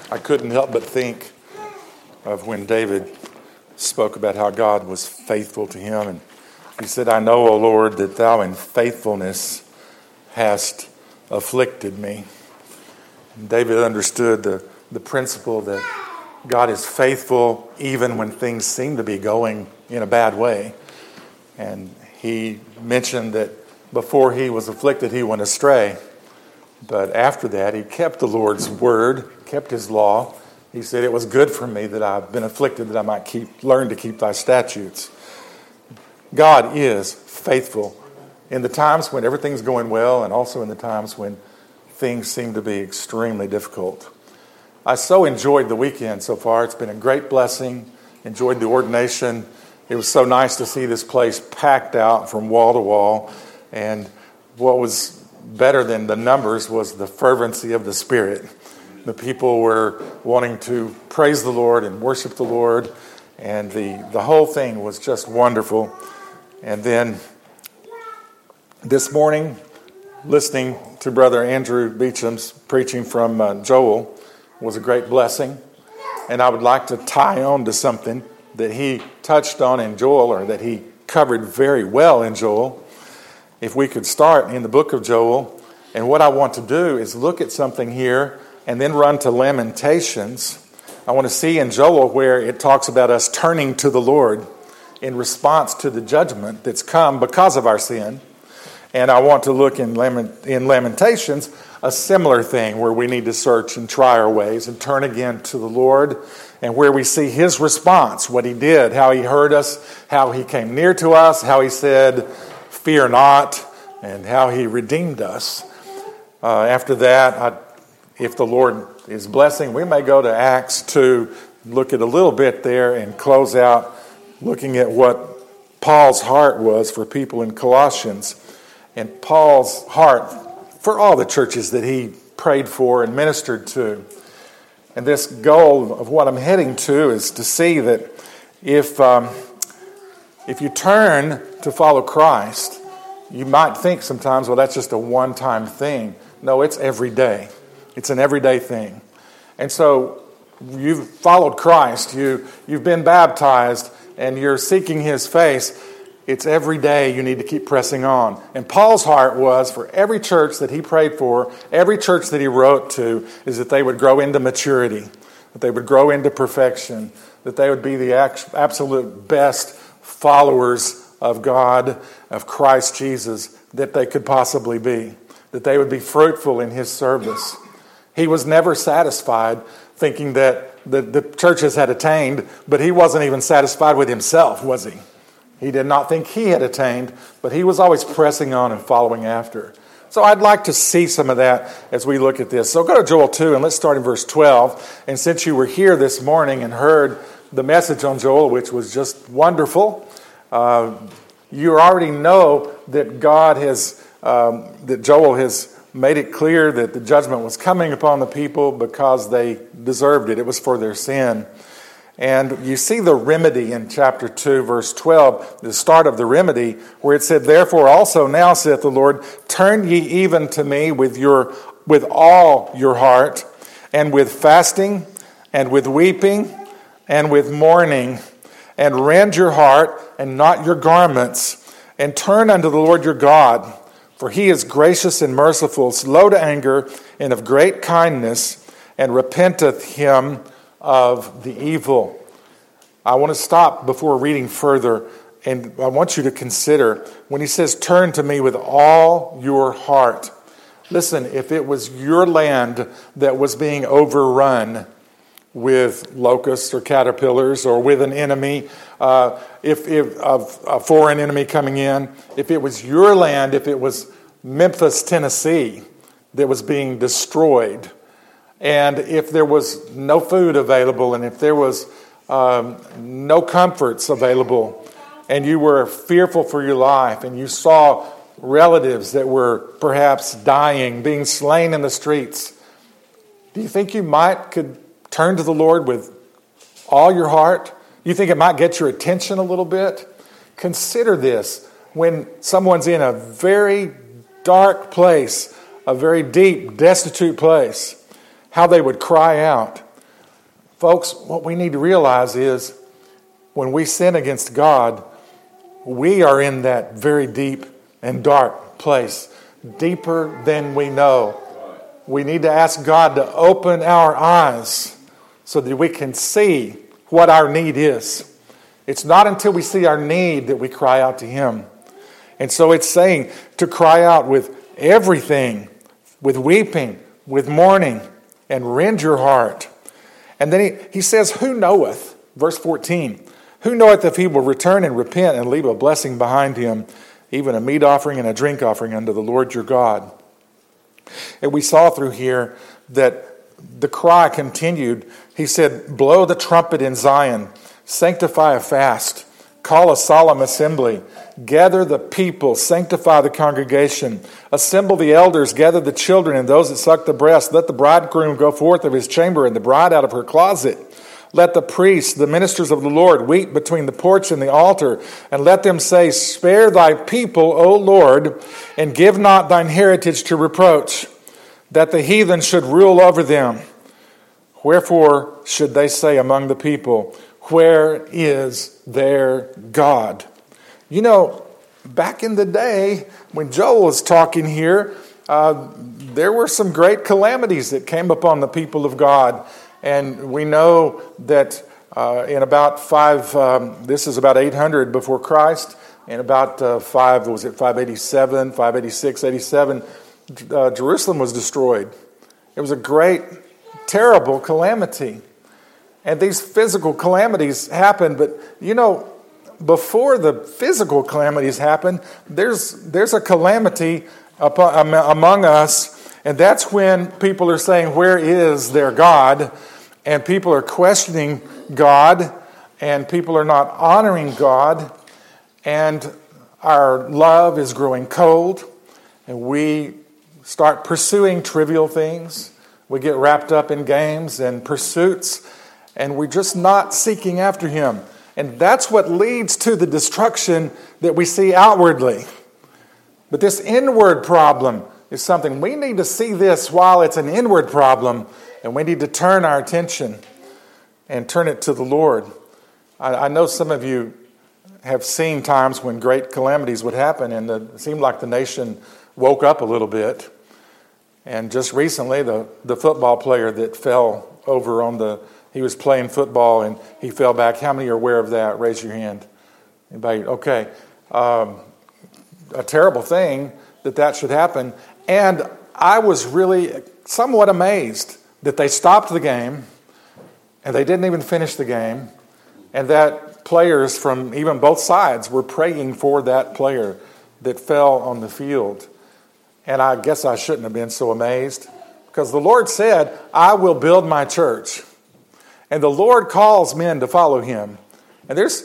I couldn't help but think of when David spoke about how God was faithful to him. And he said, I know, O Lord, that thou in faithfulness hast afflicted me. And David understood the principle that God is faithful even when things seem to be going in a bad way. And he mentioned that before he was afflicted, he went astray. But after that, he kept the Lord's word, kept his law. He said, it was good for me that I've been afflicted, that I might learn to keep thy statutes. God is faithful in the times when everything's going well and also in the times when things seem to be extremely difficult. I so enjoyed the weekend so far. It's been a great blessing. Enjoyed the ordination. It was so nice to see this place packed out from wall to wall. And what was better than the numbers was the fervency of the Spirit. The people were wanting to praise the Lord and worship the Lord. And the whole thing was just wonderful. And then this morning, listening to Brother Andrew Beecham's preaching from Joel was a great blessing. And I would like to tie on to something that he touched on in Joel, or that he covered very well in Joel. If we could start in the book of Joel, and what I want to do is look at something here and then run to Lamentations. I want to see in Joel where it talks about us turning to the Lord in response to the judgment that's come because of our sin. And I want to look in Lamentations, a similar thing where we need to search and try our ways and turn again to the Lord, and where we see his response, what he did, how he heard us, how he came near to us, how he said, fear not, and how he redeemed us. After that, if the Lord is blessing, we may go to Acts 2, look at a little bit there and close out looking at what Paul's heart was for people in Colossians. And Paul's heart for all the churches that he prayed for and ministered to. And this goal of what I'm heading to is to see that if you turn to follow Christ, you might think sometimes, well, that's just a one-time thing. No, it's every day. It's an everyday thing. And so you've followed Christ, you've been baptized, and you're seeking his face. It's every day you need to keep pressing on. And Paul's heart was for every church that he prayed for, every church that he wrote to, is that they would grow into maturity, that they would grow into perfection, that they would be the absolute best followers of God, of Christ Jesus, that they could possibly be, that they would be fruitful in his service. He was never satisfied thinking that the churches had attained, but he wasn't even satisfied with himself, was he? He did not think he had attained, but he was always pressing on and following after. So I'd like to see some of that as we look at this. So go to Joel 2 and let's start in verse 12. And since you were here this morning and heard the message on Joel, which was just wonderful, you already know that that Joel has made it clear that the judgment was coming upon the people because they deserved it. It was for their sin. And you see the remedy in chapter 2, verse 12, the start of the remedy, where it said, therefore also now, saith the Lord, turn ye even to me with all your heart, and with fasting, and with weeping, and with mourning, and rend your heart, and not your garments, and turn unto the Lord your God, for he is gracious and merciful, slow to anger, and of great kindness, and repenteth him of the evil. I want to stop before reading further, and I want you to consider when he says, turn to me with all your heart. Listen, if it was your land that was being overrun with locusts or caterpillars or with an enemy, if a foreign enemy coming in, if it was your land, if it was Memphis, Tennessee that was being destroyed, and if there was no food available, and if there was no comforts available, and you were fearful for your life, and you saw relatives that were perhaps dying, being slain in the streets, do you think you could turn to the Lord with all your heart? You think it might get your attention a little bit? Consider this. When someone's in a very dark place, a very deep, destitute place, how they would cry out. Folks, what we need to realize is when we sin against God, we are in that very deep and dark place, deeper than we know. We need to ask God to open our eyes so that we can see what our need is. It's not until we see our need that we cry out to Him. And so it's saying to cry out with everything, with weeping, with mourning, and rend your heart. And then he says, who knoweth? Verse 14. Who knoweth if he will return and repent and leave a blessing behind him, even a meat offering and a drink offering unto the Lord your God? And we saw through here that the cry continued. He said, blow the trumpet in Zion, sanctify a fast, call a solemn assembly, gather the people, sanctify the congregation, assemble the elders, gather the children and those that suck the breast. Let the bridegroom go forth of his chamber and the bride out of her closet. Let the priests, the ministers of the Lord, weep between the porch and the altar, and let them say, spare thy people, O Lord, and give not thine heritage to reproach, that the heathen should rule over them. Wherefore should they say among the people, where is their God? You know, back in the day when Joel was talking here, there were some great calamities that came upon the people of God. And we know that in about this is about 800 before Christ, and about 587, 586, 87, Jerusalem was destroyed. It was a great, terrible calamity. And these physical calamities happened, but you know, before the physical calamities happen, there's a calamity among us. And that's when people are saying, where is their God? And people are questioning God, and people are not honoring God, and our love is growing cold, and we start pursuing trivial things. We get wrapped up in games and pursuits, and we're just not seeking after Him. And that's what leads to the destruction that we see outwardly. But this inward problem is something we need to see this while it's an inward problem, and we need to turn our attention and turn it to the Lord. I know some of you have seen times when great calamities would happen, and it seemed like the nation woke up a little bit. And just recently, the football player that fell over he was playing football and he fell back. How many are aware of that? Raise your hand. Anybody? Okay. A terrible thing that should happen. And I was really somewhat amazed that they stopped the game and they didn't even finish the game, and that players from even both sides were praying for that player that fell on the field. And I guess I shouldn't have been so amazed, because the Lord said, I will build my church. And the Lord calls men to follow Him. And it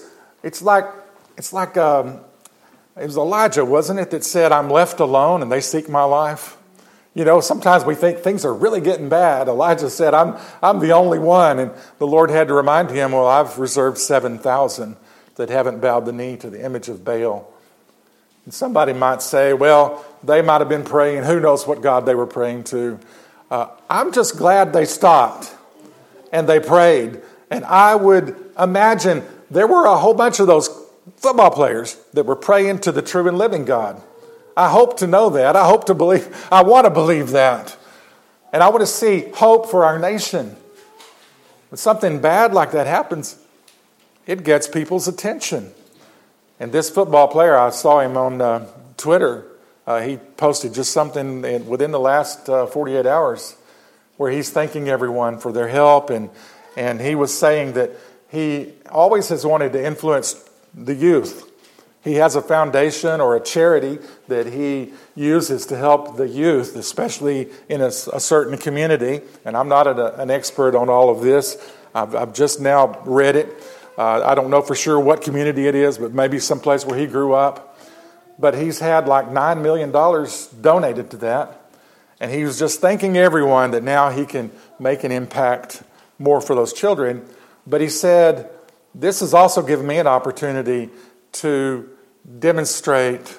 was Elijah, wasn't it, that said, I'm left alone and they seek my life? You know, sometimes we think things are really getting bad. Elijah said, I'm the only one. And the Lord had to remind him, well, I've reserved 7,000 that haven't bowed the knee to the image of Baal. And somebody might say, well, they might have been praying. Who knows what God they were praying to? I'm just glad they stopped and they prayed. And I would imagine there were a whole bunch of those football players that were praying to the true and living God. I hope to know that. I hope to believe. I want to believe that. And I want to see hope for our nation. When something bad like that happens, it gets people's attention. And this football player, I saw him on Twitter. He posted just something within the last 48 hours where he's thanking everyone for their help. And he was saying that he always has wanted to influence the youth. He has a foundation or a charity that he uses to help the youth, especially in a certain community. And I'm not an expert on all of this. I've just now read it. I don't know for sure what community it is, but maybe someplace where he grew up. But he's had like $9 million donated to that. And he was just thanking everyone that now he can make an impact more for those children. But he said, this has also given me an opportunity to demonstrate,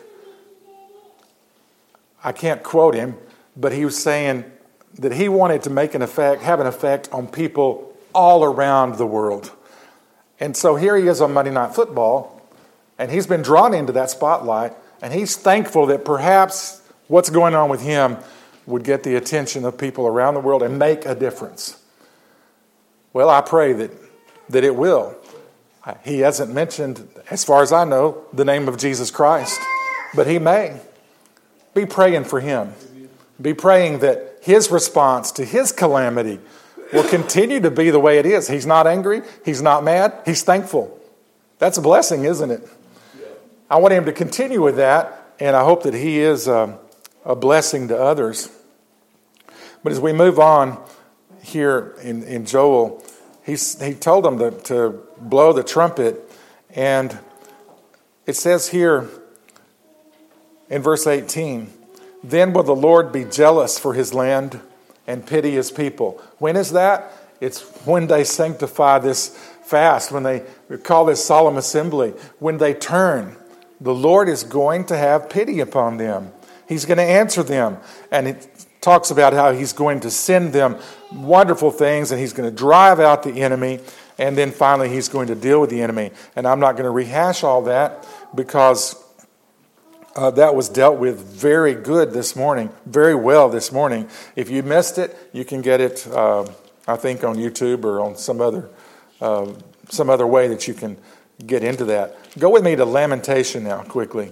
I can't quote him, but he was saying that he wanted to have an effect on people all around the world. And so here he is on Monday Night Football, and he's been drawn into that spotlight, and he's thankful that perhaps what's going on with him would get the attention of people around the world and make a difference. Well, I pray that it will. He hasn't mentioned, as far as I know, the name of Jesus Christ, but he may. Be praying for him. Be praying that his response to his calamity will continue to be the way it is. He's not angry. He's not mad. He's thankful. That's a blessing, isn't it? I want him to continue with that, and I hope that he is a blessing to others. But as we move on here in Joel, he told them to blow the trumpet, and it says here in verse 18, "Then will the Lord be jealous for his land and pity his people." When is that? It's when they sanctify this fast, when they call this solemn assembly, when they turn. The Lord is going to have pity upon them. He's going to answer them. And it talks about how he's going to send them wonderful things, and he's going to drive out the enemy, and then finally he's going to deal with the enemy. And I'm not going to rehash all that because that was dealt with very good this morning, very well this morning. If you missed it, you can get it, I think, on YouTube or on some other way that you can get into that. Go with me to Lamentation now, quickly.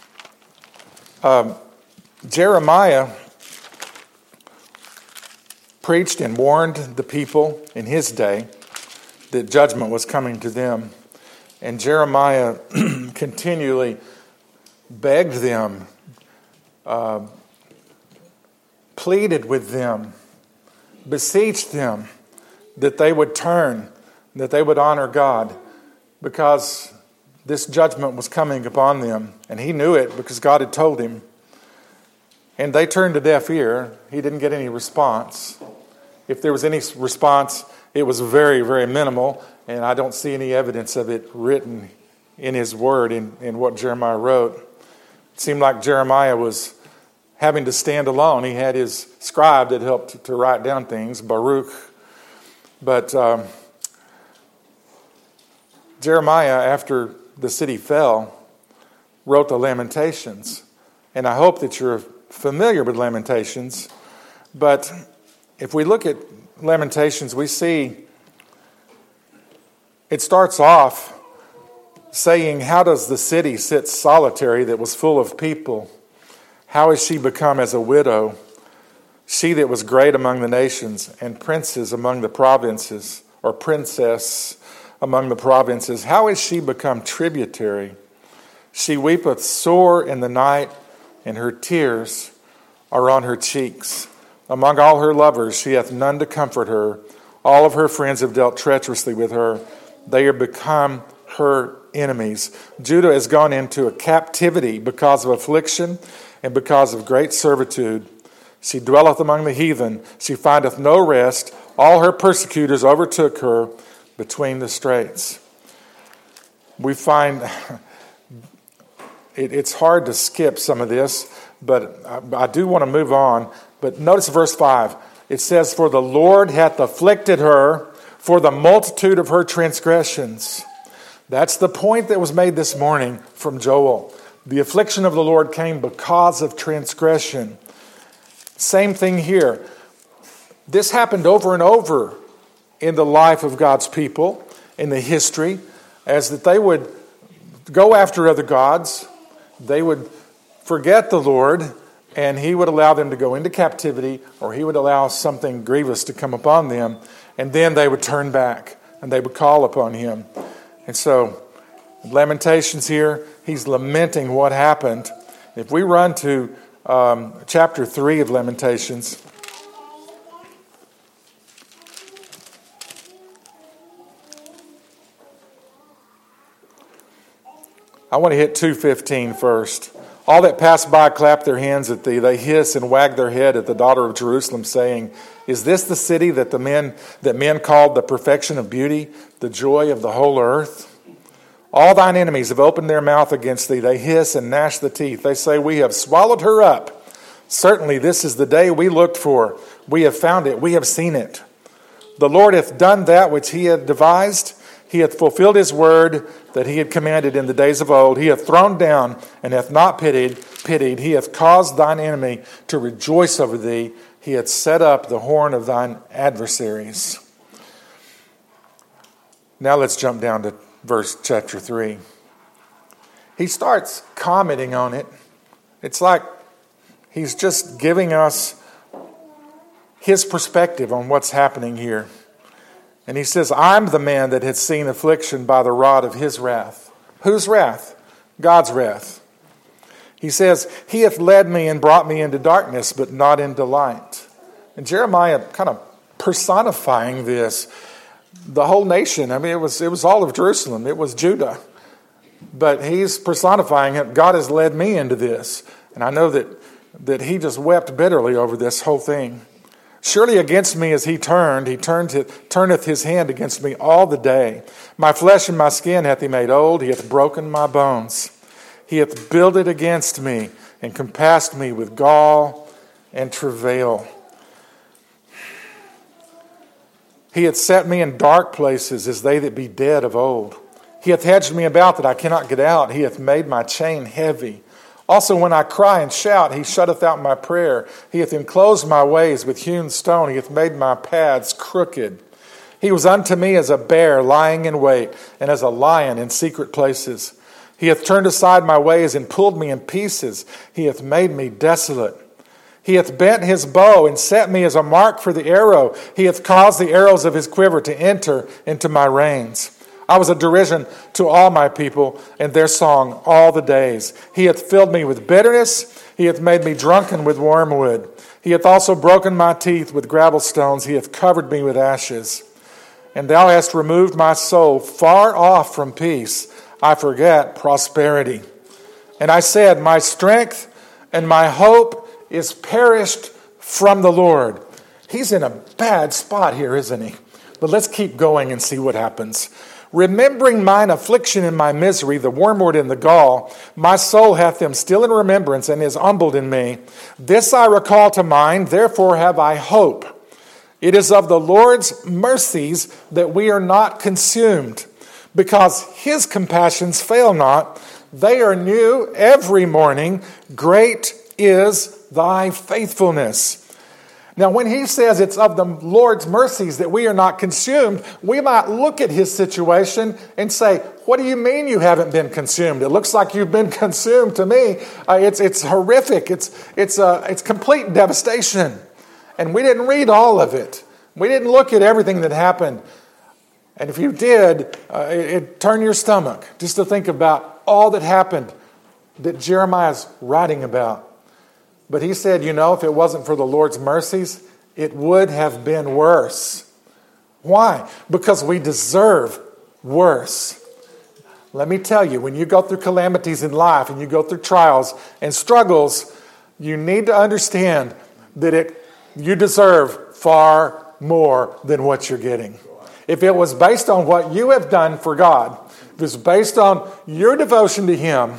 Jeremiah preached and warned the people in his day that judgment was coming to them. And Jeremiah continually begged them, pleaded with them, beseeched them that they would turn, that they would honor God, because this judgment was coming upon them. And he knew it because God had told him. And they turned a deaf ear. He didn't get any response. If there was any response, it was very, very minimal. And I don't see any evidence of it written in his word, in what Jeremiah wrote. It seemed like Jeremiah was having to stand alone. He had his scribe that helped to write down things, Baruch. But Jeremiah, after the city fell, wrote the Lamentations. And I hope that you're familiar with Lamentations. But if we look at Lamentations, we see it starts off saying, "How does the city sit solitary that was full of people? How is she become as a widow? She that was great among the nations, and princes among the provinces," or princess among the provinces. "How is she become tributary? She weepeth sore in the night, and her tears are on her cheeks. Among all her lovers she hath none to comfort her. All of her friends have dealt treacherously with her. They are become her enemies. Judah has gone into a captivity because of affliction and because of great servitude. She dwelleth among the heathen. She findeth no rest. All her persecutors overtook her between the straits." We find it's hard to skip some of this, but I do want to move on. But notice verse 5. It says, "For the Lord hath afflicted her for the multitude of her transgressions." That's the point that was made this morning from Joel. The affliction of the Lord came because of transgression. Same thing here. This happened over and over in the life of God's people, in the history, as that they would go after other gods, they would forget the Lord, and he would allow them to go into captivity, or he would allow something grievous to come upon them, and then they would turn back, and they would call upon him. And so, Lamentations here, he's lamenting what happened. If we run to chapter 3 of Lamentations, I want to hit 2:15 first. "All that pass by clap their hands at thee. They hiss and wag their head at the daughter of Jerusalem, saying, Is this the city that men called the perfection of beauty, the joy of the whole earth? All thine enemies have opened their mouth against thee. They hiss and gnash the teeth. They say, We have swallowed her up. Certainly this is the day we looked for. We have found it. We have seen it. The Lord hath done that which he had devised. He hath fulfilled his word that he had commanded in the days of old. He hath thrown down and hath not pitied. He hath caused thine enemy to rejoice over thee. He hath set up the horn of thine adversaries. Now let's jump down to verse chapter 3. He starts commenting on it. It's like he's just giving us his perspective on what's happening here. And he says, I'm the man that had seen affliction by the rod of his wrath. Whose wrath? God's wrath. He says, he hath led me and brought me into darkness, but not into light. And Jeremiah kind of personifying this. The whole nation, I mean, it was all of Jerusalem. It was Judah. But he's personifying it. God has led me into this. And I know that he just wept bitterly over this whole thing. Surely against me as he turneth his hand against me all the day. My flesh and my skin hath he made old. He hath broken my bones. He hath builded against me and compassed me with gall and travail. He hath set me in dark places as they that be dead of old. He hath hedged me about that I cannot get out. He hath made my chain heavy. Also when I cry and shout, he shutteth out my prayer. He hath enclosed my ways with hewn stone. He hath made my paths crooked. He was unto me as a bear lying in wait, and as a lion in secret places. He hath turned aside my ways and pulled me in pieces. He hath made me desolate. He hath bent his bow and set me as a mark for the arrow. He hath caused the arrows of his quiver to enter into my reins. I was a derision to all my people, and their song all the days. He hath filled me with bitterness. He hath made me drunken with wormwood. He hath also broken my teeth with gravel stones. He hath covered me with ashes. And thou hast removed my soul far off from peace. I forget prosperity. And I said, my strength and my hope is perished from the Lord. He's in a bad spot here, isn't he? But let's keep going and see what happens. Remembering mine affliction and my misery, the wormwood and the gall, my soul hath them still in remembrance and is humbled in me. This I recall to mind, therefore have I hope. It is of the Lord's mercies that we are not consumed, because his compassions fail not. They are new every morning. Great is thy faithfulness. Now, when he says it's of the Lord's mercies that we are not consumed, we might look at his situation and say, what do you mean you haven't been consumed? It looks like you've been consumed to me. It's horrific. It's complete devastation. And we didn't read all of it. We didn't look at everything that happened. And if you did, it'd turn your stomach just to think about all that happened that Jeremiah's writing about. But he said, if it wasn't for the Lord's mercies, it would have been worse. Why? Because we deserve worse. Let me tell you, when you go through calamities in life and you go through trials and struggles, you need to understand that you deserve far more than what you're getting. If it was based on what you have done for God, if it was based on your devotion to him,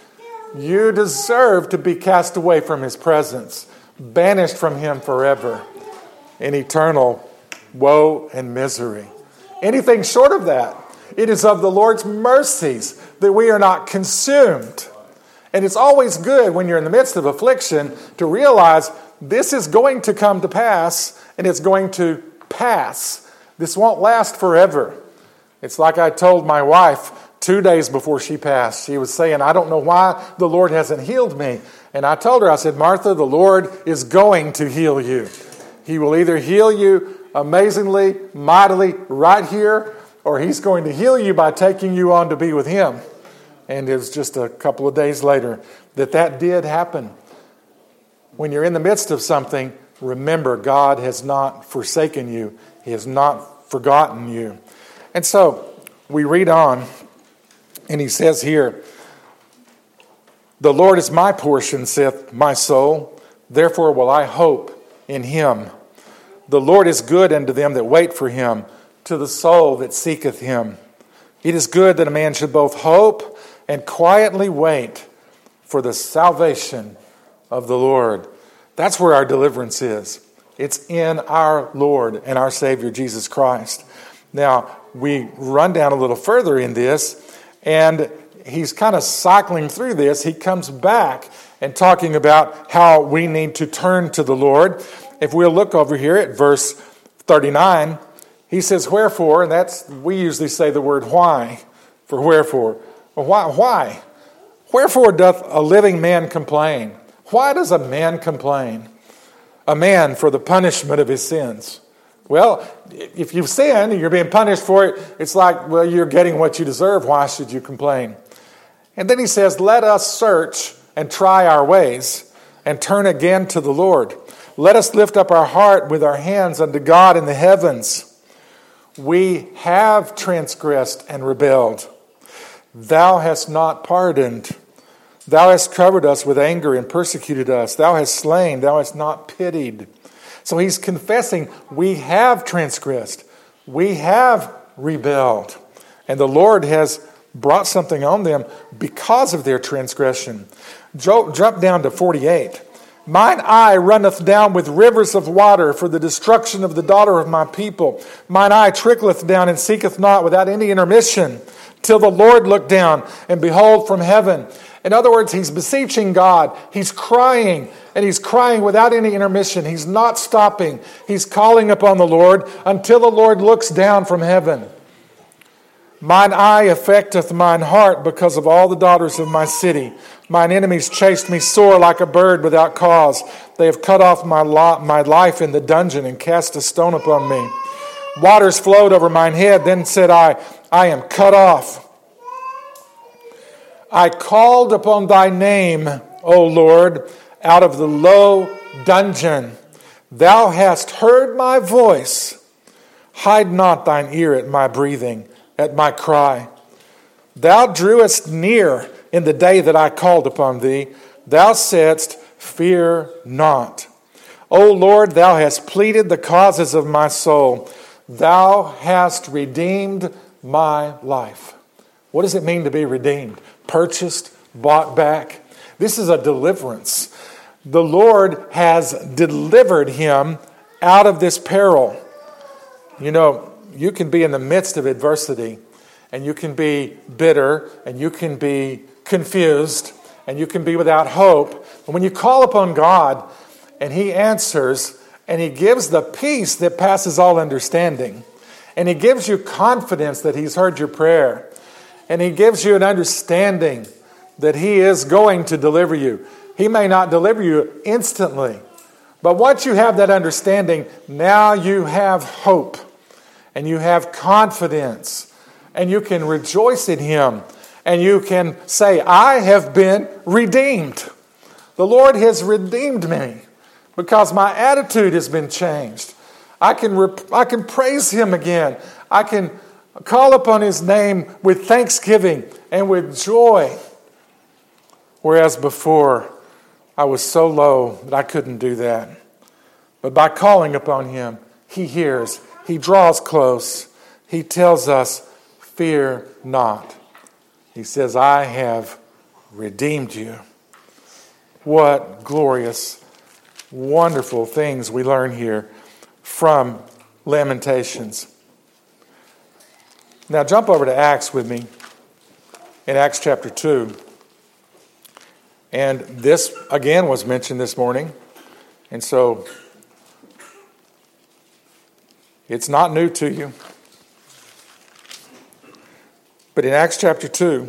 you deserve to be cast away from his presence, banished from him forever in eternal woe and misery. Anything short of that, it is of the Lord's mercies that we are not consumed. And it's always good when you're in the midst of affliction to realize this is going to come to pass and it's going to pass. This won't last forever. It's like I told my wife 2 days before she passed. She was saying, I don't know why the Lord hasn't healed me. And I told her, I said, Martha, the Lord is going to heal you. He will either heal you amazingly, mightily, right here, or he's going to heal you by taking you on to be with him. And it was just a couple of days later that did happen. When you're in the midst of something, remember God has not forsaken you. He has not forgotten you. And so we read on. And he says here, the Lord is my portion, saith my soul. Therefore will I hope in him. The Lord is good unto them that wait for him, to the soul that seeketh him. It is good that a man should both hope and quietly wait for the salvation of the Lord. That's where our deliverance is. It's in our Lord and our Savior, Jesus Christ. Now, we run down a little further in this, and he's kind of cycling through this. He comes back and talking about how we need to turn to the Lord. If we'll look over here at verse 39, he says, wherefore, and we usually say the word why for wherefore. Well, why? Wherefore doth a living man complain? Why does a man complain? A man for the punishment of his sins. Well, if you've sinned and you're being punished for it, it's like, well, you're getting what you deserve. Why should you complain? And then he says, let us search and try our ways and turn again to the Lord. Let us lift up our heart with our hands unto God in the heavens. We have transgressed and rebelled. Thou hast not pardoned. Thou hast covered us with anger and persecuted us. Thou hast slain. Thou hast not pitied. So he's confessing we have transgressed. We have rebelled. And the Lord has brought something on them because of their transgression. Jump down to 48. Mine eye runneth down with rivers of water for the destruction of the daughter of my people. Mine eye trickleth down and seeketh not without any intermission, till the Lord look down and behold from heaven. In other words, he's beseeching God. He's crying, and he's crying without any intermission. He's not stopping. He's calling upon the Lord until the Lord looks down from heaven. Mine eye affecteth mine heart because of all the daughters of my city. Mine enemies chased me sore like a bird without cause. They have cut off my life in the dungeon and cast a stone upon me. Waters flowed over mine head. Then said I am cut off. I called upon thy name, O Lord, out of the low dungeon. Thou hast heard my voice. Hide not thine ear at my breathing, at my cry. Thou drewest near in the day that I called upon thee. Thou saidst, fear not. O Lord, thou hast pleaded the causes of my soul. Thou hast redeemed my life. What does it mean to be redeemed? Purchased, bought back. This is a deliverance. The Lord has delivered him out of this peril. You know, you can be in the midst of adversity, and you can be bitter, and you can be confused, and you can be without hope. But when you call upon God, and he answers, and he gives the peace that passes all understanding, and he gives you confidence that he's heard your prayer, and he gives you an understanding that he is going to deliver you. He may not deliver you instantly, but once you have that understanding, now you have hope, and you have confidence, and you can rejoice in him, and you can say, I have been redeemed. The Lord has redeemed me because my attitude has been changed. I can praise him again. I can call upon his name with thanksgiving and with joy. Whereas before, I was so low that I couldn't do that. But by calling upon him, he hears. He draws close. He tells us, fear not. He says, I have redeemed you. What glorious, wonderful things we learn here from Lamentations. Now jump over to Acts with me, in Acts chapter 2. And this, again, was mentioned this morning. And so, it's not new to you. But in Acts chapter 2,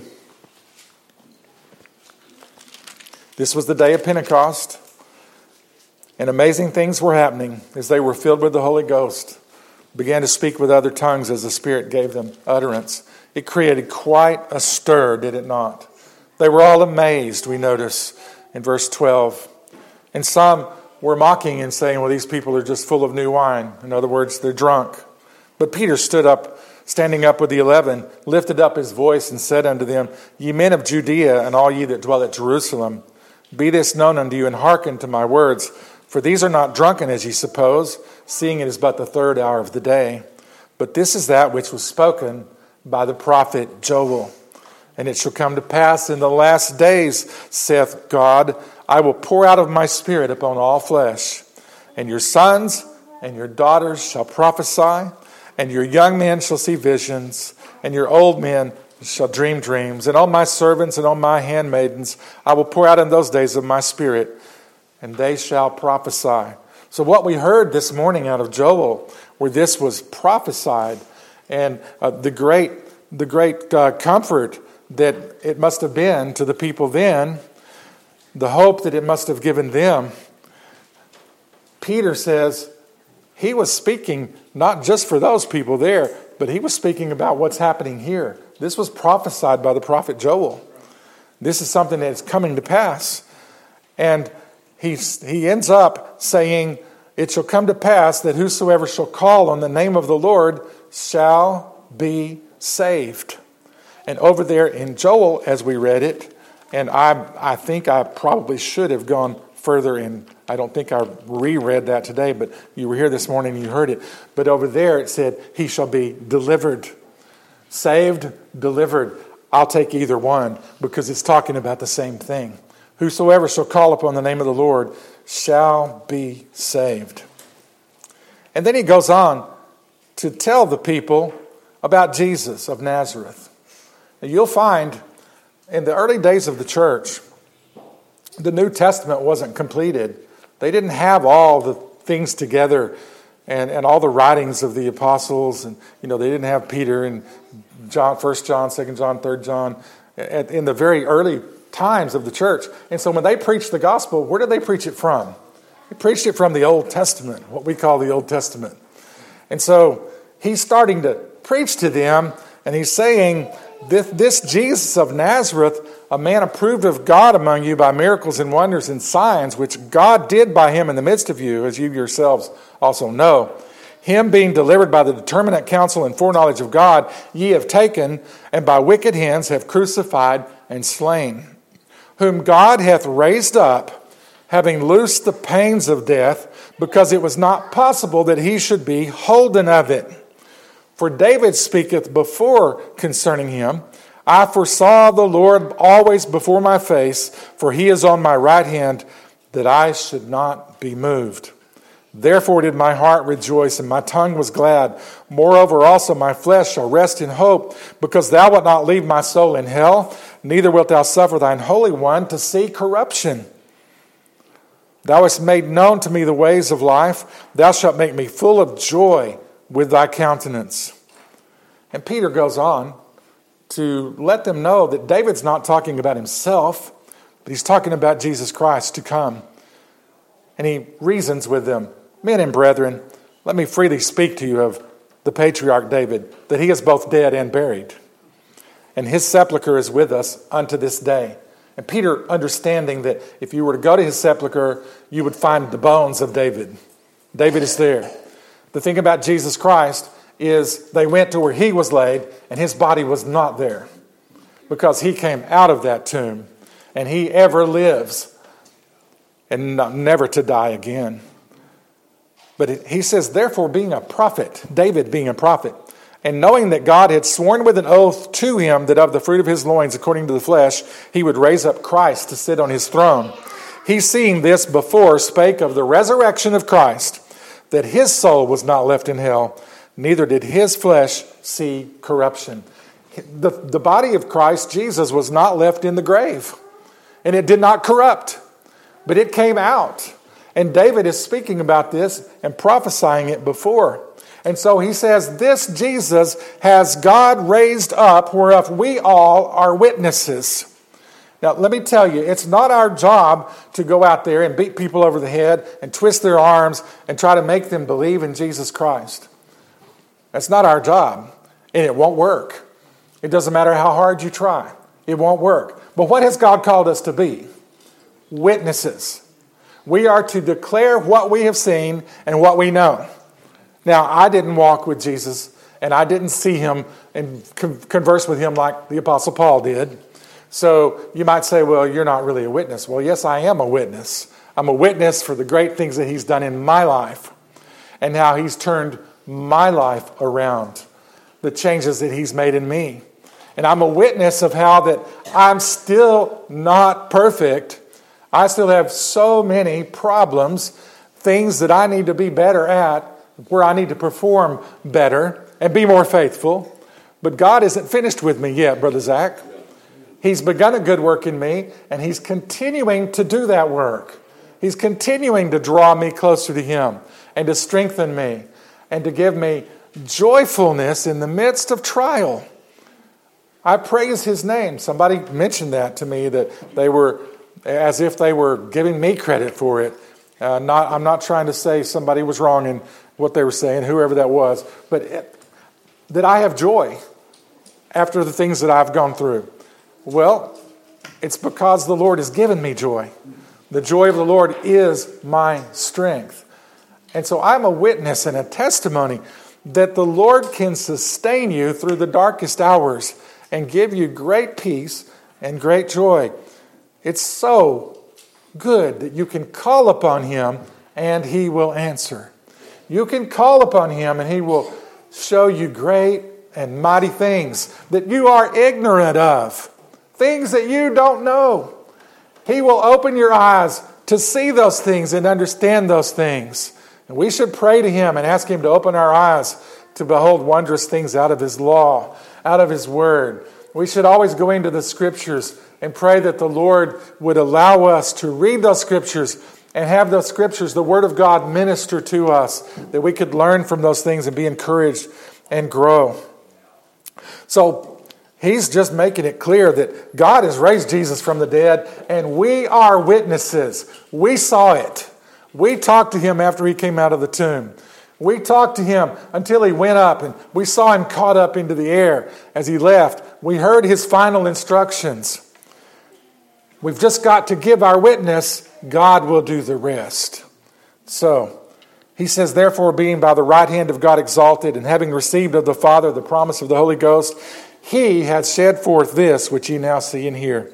this was the day of Pentecost. And amazing things were happening as they were filled with the Holy Ghost. Began to speak with other tongues as the Spirit gave them utterance. It created quite a stir, did it not? They were all amazed, we notice in verse 12. And some were mocking and saying, well, these people are just full of new wine. In other words, they're drunk. But Peter stood up, standing up with the 11, lifted up his voice and said unto them, Ye men of Judea, and all ye that dwell at Jerusalem, be this known unto you, and hearken to my words. For these are not drunken, as ye suppose, seeing it is but the third hour of the day. But this is that which was spoken by the prophet Joel. And it shall come to pass in the last days, saith God, I will pour out of my Spirit upon all flesh. and your sons and your daughters shall prophesy, and your young men shall see visions, and your old men shall dream dreams. And on my servants and on my handmaidens I will pour out in those days of my Spirit, and they shall prophesy. So what we heard this morning out of Joel, where this was prophesied, and the great comfort that it must have been to the people then, the hope that it must have given them, Peter says he was speaking not just for those people there, but he was speaking about what's happening here. This was prophesied by the prophet Joel. This is something that's coming to pass. And he ends up saying, it shall come to pass that whosoever shall call on the name of the Lord shall be saved. And over there in Joel, as we read it, and I think I probably should have gone further in. I don't think I reread that today, but you were here this morning and you heard it. But over there it said, he shall be delivered. Saved, delivered. I'll take either one because it's talking about the same thing. Whosoever shall call upon the name of the Lord shall be saved. And then he goes on to tell the people about Jesus of Nazareth. Now you'll find in the early days of the church, the New Testament wasn't completed. They didn't have all the things together and all the writings of the apostles. And, they didn't have Peter and John, 1 John, 2 John, 3 John in the very early times of the church. And so when they preached the gospel, where did they preach it from? They preached it from the Old Testament, what we call the Old Testament. And so he's starting to preach to them, and he's saying, this Jesus of Nazareth, a man approved of God among you by miracles and wonders and signs, which God did by him in the midst of you, as you yourselves also know. Him being delivered by the determinate counsel and foreknowledge of God, ye have taken, and by wicked hands have crucified and slain, whom God hath raised up, having loosed the pains of death, because it was not possible that he should be holden of it. For David speaketh before concerning him, I foresaw the Lord always before my face, for he is on my right hand, that I should not be moved. Therefore did my heart rejoice, and my tongue was glad. Moreover also my flesh shall rest in hope, because thou wilt not leave my soul in hell, neither wilt thou suffer thine Holy One to see corruption. Thou hast made known to me the ways of life. Thou shalt make me full of joy with thy countenance. And Peter goes on to let them know that David's not talking about himself, but he's talking about Jesus Christ to come. And he reasons with them, men and brethren, let me freely speak to you of the patriarch David, that he is both dead and buried. And his sepulchre is with us unto this day. And Peter, understanding that if you were to go to his sepulchre, you would find the bones of David. David is there. The thing about Jesus Christ is they went to where he was laid and his body was not there because he came out of that tomb and he ever lives and never to die again. But he says, therefore being a prophet, David being a prophet, and knowing that God had sworn with an oath to him that of the fruit of his loins, according to the flesh, he would raise up Christ to sit on his throne. He, seeing this before, spake of the resurrection of Christ, that his soul was not left in hell, neither did his flesh see corruption. The body of Christ, Jesus, was not left in the grave, and it did not corrupt, but it came out. And David is speaking about this and prophesying it before. And so he says, this Jesus has God raised up, whereof we all are witnesses. Now, let me tell you, it's not our job to go out there and beat people over the head and twist their arms and try to make them believe in Jesus Christ. That's not our job, and it won't work. It doesn't matter how hard you try. It won't work. But what has God called us to be? Witnesses. We are to declare what we have seen and what we know. Now, I didn't walk with Jesus, and I didn't see him and converse with him like the Apostle Paul did. So you might say, well, you're not really a witness. Well, yes, I am a witness. I'm a witness for the great things that he's done in my life and how he's turned my life around, the changes that he's made in me. And I'm a witness of how that I'm still not perfect. I still have so many problems, things that I need to be better at, where I need to perform better and be more faithful. But God isn't finished with me yet, Brother Zach. He's begun a good work in me, and He's continuing to do that work. He's continuing to draw me closer to Him and to strengthen me and to give me joyfulness in the midst of trial. I praise His name. Somebody mentioned that to me, that they were as if they were giving me credit for it. I'm not trying to say somebody was wrong in what they were saying, whoever that was, but that I have joy after the things that I've gone through. Well, it's because the Lord has given me joy. The joy of the Lord is my strength. And so I'm a witness and a testimony that the Lord can sustain you through the darkest hours and give you great peace and great joy. It's so good that you can call upon Him and He will answer. You can call upon Him and He will show you great and mighty things that you are ignorant of, things that you don't know. He will open your eyes to see those things and understand those things. And we should pray to Him and ask Him to open our eyes to behold wondrous things out of His law, out of His Word. We should always go into the Scriptures and pray that the Lord would allow us to read those Scriptures and have those Scriptures, the Word of God, minister to us, that we could learn from those things and be encouraged and grow. So He's just making it clear that God has raised Jesus from the dead, and we are witnesses. We saw it. We talked to Him after He came out of the tomb. We talked to Him until He went up, and we saw Him caught up into the air as He left. We heard His final instructions. We've just got to give our witness. God will do the rest. So, He says, therefore, being by the right hand of God exalted, and having received of the Father the promise of the Holy Ghost, He hath shed forth this which ye now see and hear.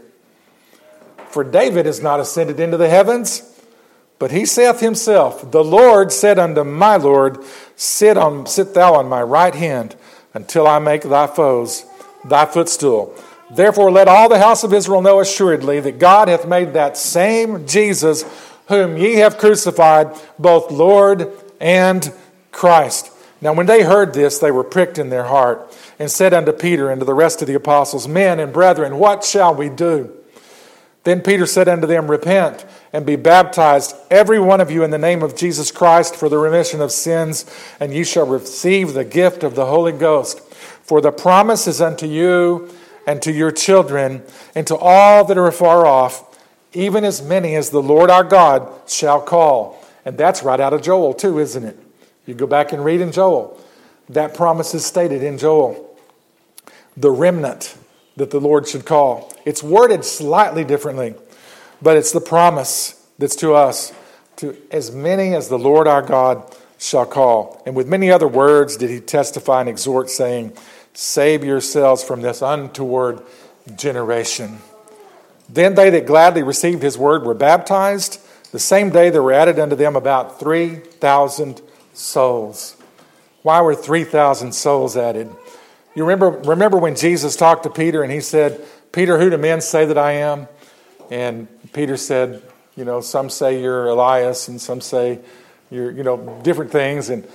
For David is not ascended into the heavens, but he saith himself, the Lord said unto my Lord, sit thou on my right hand, until I make thy foes thy footstool. Therefore let all the house of Israel know assuredly that God hath made that same Jesus whom ye have crucified, both Lord and Christ. Now when they heard this, they were pricked in their heart, and said unto Peter and to the rest of the apostles, men and brethren, what shall we do? Then Peter said unto them, repent, and be baptized, every one of you, in the name of Jesus Christ, for the remission of sins, and ye shall receive the gift of the Holy Ghost. For the promise is unto you, and to your children, and to all that are afar off, even as many as the Lord our God shall call. And that's right out of Joel too, isn't it? You go back and read in Joel. That promise is stated in Joel. The remnant that the Lord should call. It's worded slightly differently, but it's the promise that's to us, to as many as the Lord our God shall call. And with many other words did He testify and exhort, saying, save yourselves from this untoward generation. Then they that gladly received His word were baptized. The same day there were added unto them about 3,000 souls. Why were 3,000 souls added? You remember when Jesus talked to Peter and He said, Peter, who do men say that I am? And Peter said, some say you're Elias, and some say you're, different things. And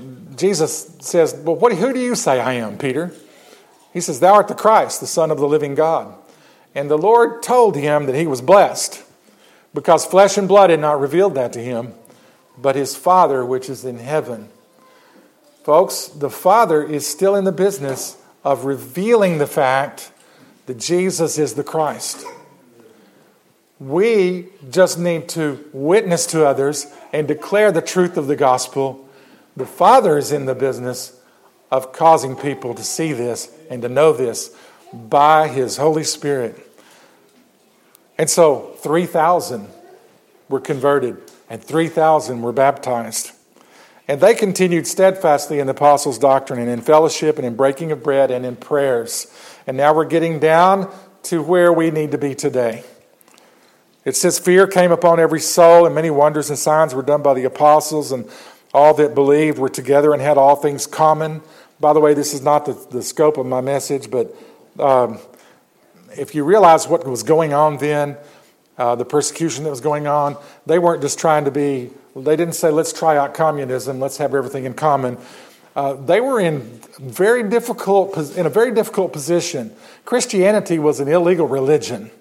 Jesus says, well, who do you say I am, Peter? He says, thou art the Christ, the Son of the living God. And the Lord told him that he was blessed, because flesh and blood had not revealed that to him, but His Father which is in heaven. Folks, the Father is still in the business of revealing the fact that Jesus is the Christ. We just need to witness to others and declare the truth of the gospel. The Father is in the business of causing people to see this and to know this by His Holy Spirit. And so 3,000 were converted and 3,000 were baptized. And they continued steadfastly in the apostles' doctrine and in fellowship and in breaking of bread and in prayers. And now we're getting down to where we need to be today. It says, fear came upon every soul, and many wonders and signs were done by the apostles, and all that believed were together and had all things common. By the way, this is not the scope of my message, but if you realize what was going on then, the persecution that was going on, they weren't just trying to be They didn't say, let's try out communism, let's have everything in common. They were in a very difficult position. Christianity was an illegal religion.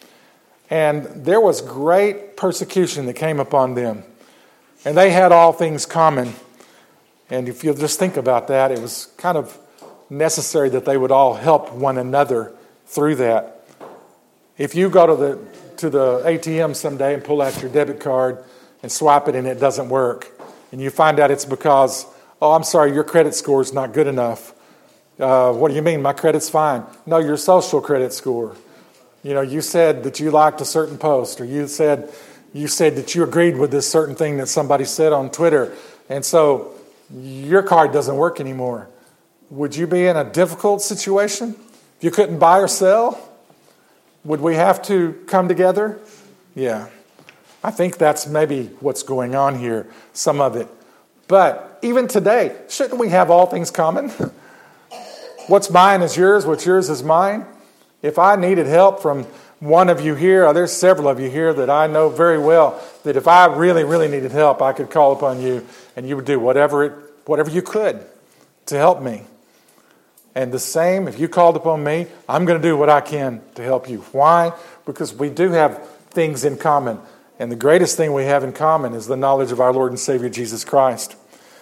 And there was great persecution that came upon them. And they had all things common. And if you'll just think about that, it was kind of necessary that they would all help one another through that. If you go to the ATM someday and pull out your debit card and swipe it and it doesn't work, and you find out it's because, oh, I'm sorry, your credit score is not good enough. What do you mean? My credit's fine. No, your social credit score. You know, you said that you liked a certain post, or you said that you agreed with this certain thing that somebody said on Twitter, and so your card doesn't work anymore. Would you be in a difficult situation if you couldn't buy or sell? Would we have to come together? Yeah. I think that's maybe what's going on here, some of it. But even today, shouldn't we have all things common? What's mine is yours, what's yours is mine. If I needed help from one of you here, or there's several of you here that I know very well, that if I really, really needed help, I could call upon you and you would do whatever you could to help me. And the same, if you called upon me, I'm going to do what I can to help you. Why? Because we do have things in common. And the greatest thing we have in common is the knowledge of our Lord and Savior Jesus Christ.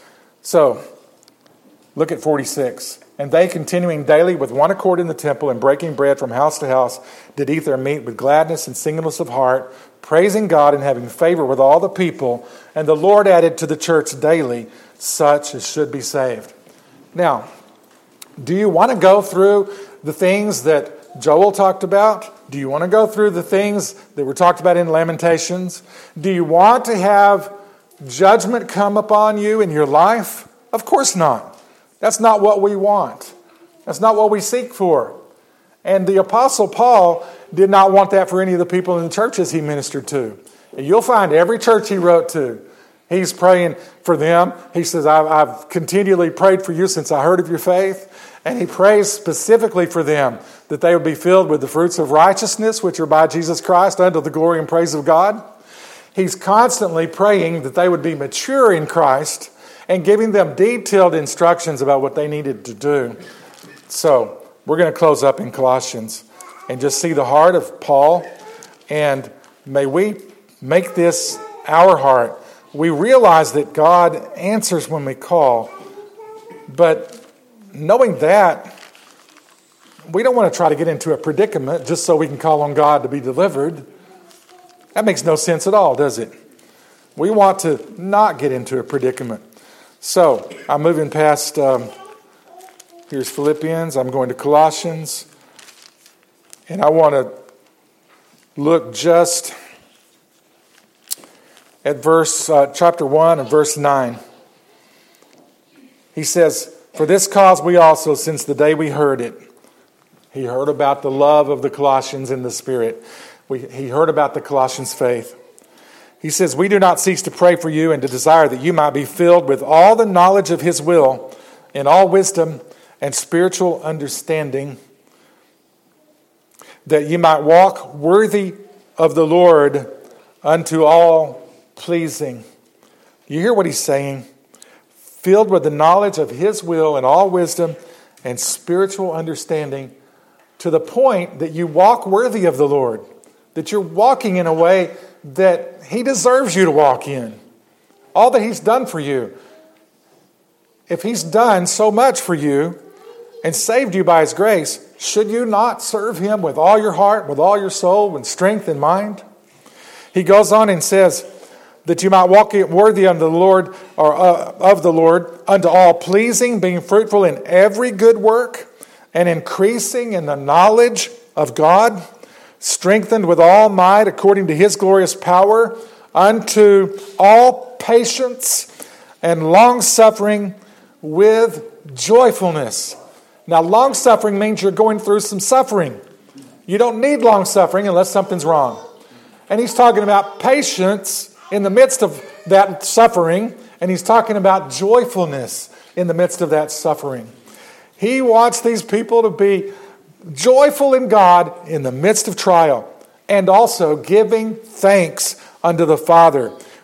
So, look at 46. And they, continuing daily with one accord in the temple and breaking bread from house to house, did eat their meat with gladness and singleness of heart, praising God and having favor with all the people. And the Lord added to the church daily such as should be saved. Now, do you want to go through the things that Joel talked about? Do you want to go through the things that were talked about in Lamentations? Do you want to have judgment come upon you in your life? Of course not. That's not what we want. That's not what we seek for. And the Apostle Paul did not want that for any of the people in the churches he ministered to. And you'll find every church he wrote to, he's praying for them. He says, I've continually prayed for you since I heard of your faith. And he prays specifically for them, that they would be filled with the fruits of righteousness, which are by Jesus Christ, unto the glory and praise of God. He's constantly praying that they would be mature in Christ and giving them detailed instructions about what they needed to do. So, we're going to close up in Colossians and just see the heart of Paul. And may we make this our heart. We realize that God answers when we call. But knowing that, we don't want to try to get into a predicament just so we can call on God to be delivered. That makes no sense at all, does it? We want to not get into a predicament. So, I'm moving past, here's Philippians, I'm going to Colossians, and I want to look just at chapter 1 and verse 9. He says, for this cause we also, since the day we heard it, he heard about the love of the Colossians in the Spirit. He heard about the Colossians' faith. He says, we do not cease to pray for you and to desire that you might be filled with all the knowledge of His will in all wisdom and spiritual understanding, that you might walk worthy of the Lord unto all pleasing. You hear what he's saying? Filled with the knowledge of His will and all wisdom and spiritual understanding, to the point that you walk worthy of the Lord, that you're walking in a way that He deserves you to walk in. All that He's done for you. If He's done so much for you and saved you by His grace, should you not serve Him with all your heart, with all your soul, with strength and mind? He goes on and says that you might walk worthy unto the Lord, or of the Lord, unto all pleasing, being fruitful in every good work, and increasing in the knowledge of God, strengthened with all might according to His glorious power, unto all patience and long-suffering with joyfulness. Now, long-suffering means you're going through some suffering. You don't need long-suffering unless something's wrong. And he's talking about patience in the midst of that suffering, and he's talking about joyfulness in the midst of that suffering. He wants these people to be joyful in God in the midst of trial, and also giving thanks unto the Father,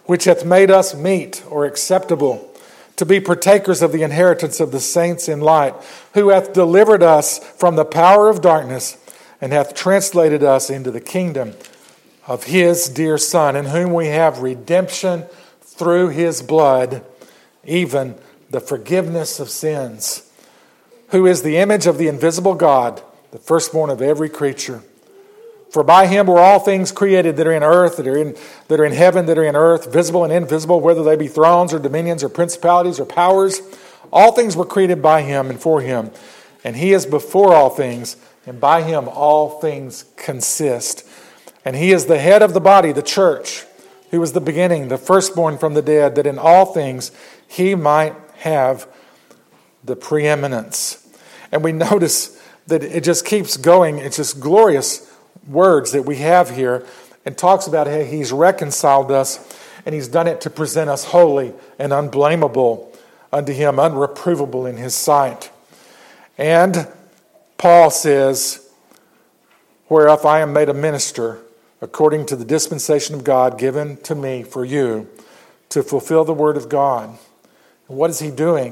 which hath made us meet or acceptable, to be partakers of the inheritance of the saints in light, who hath delivered us from the power of darkness, and hath translated us into the kingdom of his dear Son, in whom we have redemption through his blood, even the forgiveness of sins, who is the image of the invisible God, the firstborn of every creature. For by him were all things created that are in earth, that are in heaven, that are in earth, visible and invisible, whether they be thrones or dominions or principalities or powers. All things were created by him and for him. And he is before all things, and by him all things consist. And he is the head of the body, the church, who was the beginning, the firstborn from the dead, that in all things he might have the preeminence. And we notice that it just keeps going. It's just glorious words that we have here, and talks about how he's reconciled us, and he's done it to present us holy and unblameable unto him, unreprovable in his sight. And Paul says, whereof I am made a minister according to the dispensation of God given to me for you, to fulfill the word of God. And what is he doing?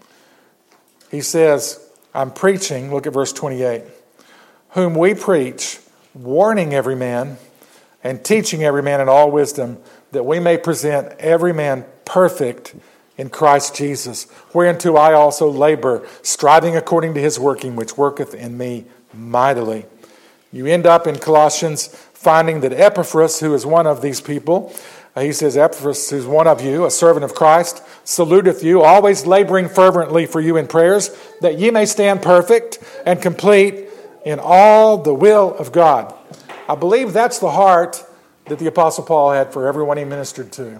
He says, I'm preaching, look at verse 28, whom we preach, warning every man and teaching every man in all wisdom, that we may present every man perfect in Christ Jesus, whereunto I also labor, striving according to his working, which worketh in me mightily. You end up in Colossians finding that Epaphras, who is one of these people, he says, Epaphras, who is one of you, a servant of Christ, saluteth you, always laboring fervently for you in prayers, that ye may stand perfect and complete in all the will of God. I believe that's the heart that the Apostle Paul had for everyone he ministered to.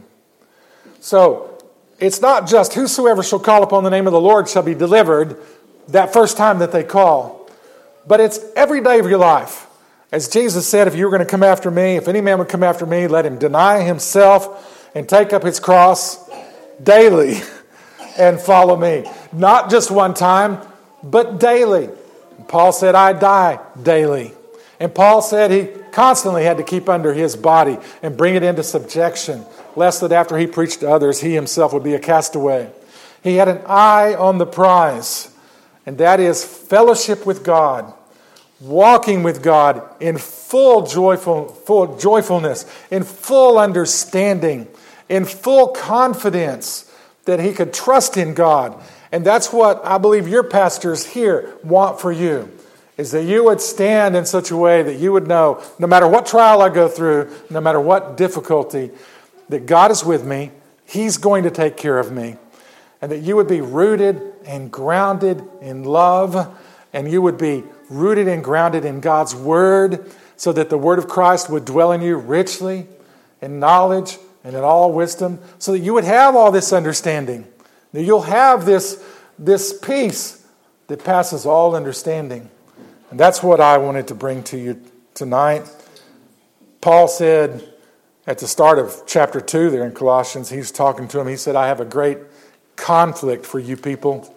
So, it's not just whosoever shall call upon the name of the Lord shall be delivered that first time that they call, but it's every day of your life. As Jesus said, if you were going to come after me, if any man would come after me, let him deny himself and take up his cross daily and follow me. Not just one time, but daily. Paul said, I die daily. And Paul said he constantly had to keep under his body and bring it into subjection, lest that after he preached to others, he himself would be a castaway. He had an eye on the prize, and that is fellowship with God, walking with God in full joyfulness, in full understanding, in full confidence that he could trust in God. And that's what I believe your pastors here want for you, is that you would stand in such a way that you would know, no matter what trial I go through, no matter what difficulty, that God is with me, he's going to take care of me, and that you would be rooted and grounded in love, and you would be rooted and grounded in God's Word, so that the Word of Christ would dwell in you richly in knowledge and in all wisdom, so that you would have all this understanding. That you'll have this peace that passes all understanding. And that's what I wanted to bring to you tonight. Paul said at the start of chapter 2 there in Colossians, he's talking to him, he said, I have a great conflict for you people.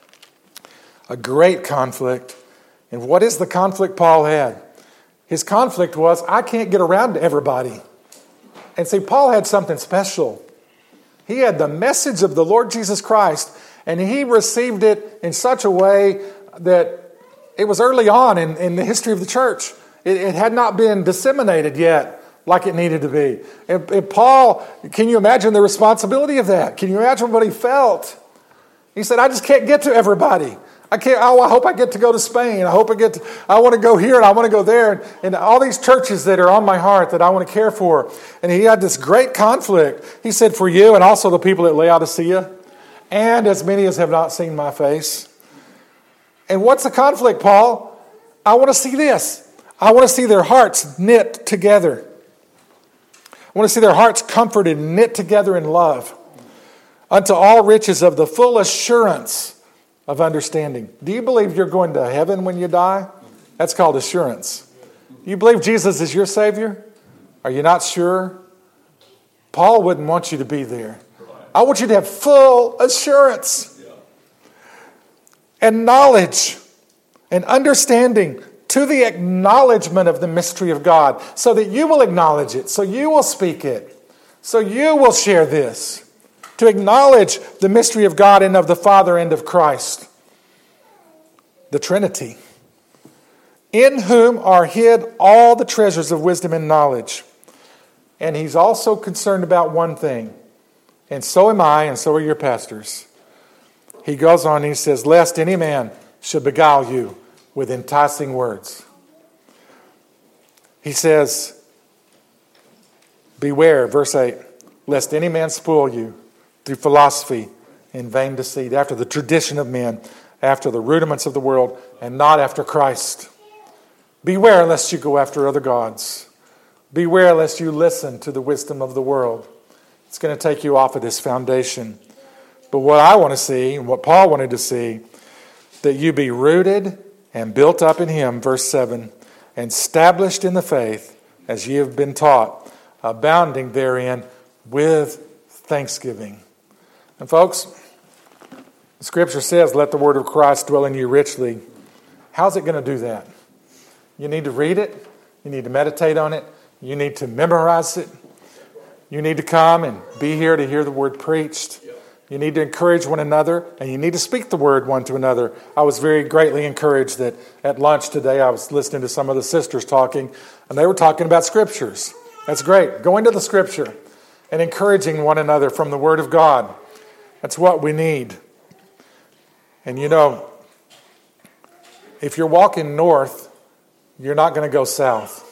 A great conflict. And what is the conflict Paul had? His conflict was, I can't get around to everybody. And see, Paul had something special. He had the message of the Lord Jesus Christ, and he received it in such a way that it was early on in the history of the church. It had not been disseminated yet like it needed to be. And Paul, can you imagine the responsibility of that? Can you imagine what he felt? He said, I just can't get to everybody. I hope I get to go to Spain. I want to go here and I want to go there. And all these churches that are on my heart that I want to care for. And he had this great conflict. He said, for you and also the people at Laodicea, and as many as have not seen my face. And what's the conflict, Paul? I want to see this. I want to see their hearts knit together. I want to see their hearts comforted and knit together in love. Unto all riches of the full assurance of understanding. Do you believe you're going to heaven when you die? That's called assurance. Do you believe Jesus is your Savior? Are you not sure? Paul wouldn't want you to be there. I want you to have full assurance and knowledge and understanding to the acknowledgement of the mystery of God, so that you will acknowledge it, so you will speak it, So you will share this, to acknowledge the mystery of God and of the Father and of Christ, the Trinity, in whom are hid all the treasures of wisdom and knowledge. And he's also concerned about one thing, and so am I, and so are your pastors. He goes on and he says, lest any man should beguile you with enticing words. He says, beware, verse 8, lest any man spoil you through philosophy and vain deceit, after the tradition of men, after the rudiments of the world, and not after Christ. Beware lest you go after other gods. Beware lest you listen to the wisdom of the world. It's going to take you off of this foundation. But what I want to see, and what Paul wanted to see, that you be rooted and built up in him, verse 7, and established in the faith as ye have been taught, abounding therein with thanksgiving. And folks, the Scripture says, let the word of Christ dwell in you richly. How's it going to do that? You need to read it. You need to meditate on it. You need to memorize it. You need to come and be here to hear the word preached. You need to encourage one another, and you need to speak the word one to another. I was very greatly encouraged that at lunch today I was listening to some of the sisters talking, and they were talking about scriptures. That's great. Go into the scripture and encouraging one another from the word of God. That's what we need. And you know, if you're walking north, you're not going to go south.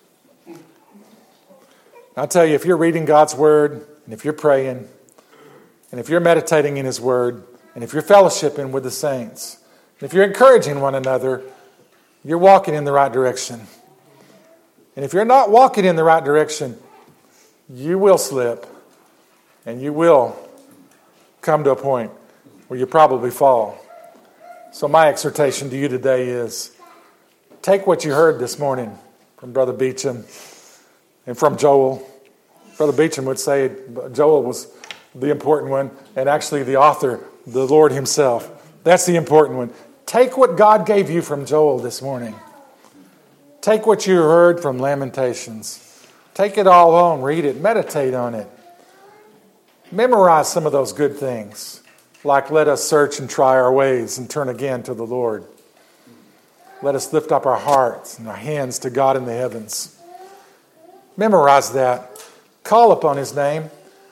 I'll tell you, if you're reading God's word, and if you're praying, and if you're meditating in his word, and if you're fellowshipping with the saints, and if you're encouraging one another, you're walking in the right direction. And if you're not walking in the right direction, you will slip, and you will come to a point where you probably fall. So my exhortation to you today is, take what you heard this morning from Brother Beecham and from Joel. Brother Beecham would say Joel was the important one, and actually the author, the Lord himself. That's the important one. Take what God gave you from Joel this morning. Take what you heard from Lamentations. Take it all home, read it, meditate on it. Memorize some of those good things, like let us search and try our ways and turn again to the Lord. Let us lift up our hearts and our hands to God in the heavens. Memorize that. Call upon his name.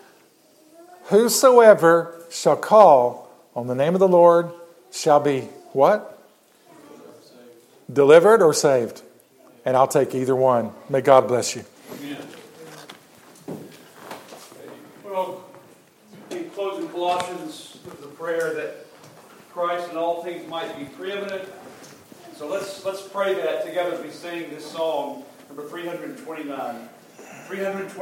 Whosoever shall call on the name of the Lord shall be what? Delivered or saved. And I'll take either one. May God bless you. Amen. Well, in closing Colossians with the prayer that Christ in all things might be preeminent. So let's pray that together as we sing this song, number 329. 329.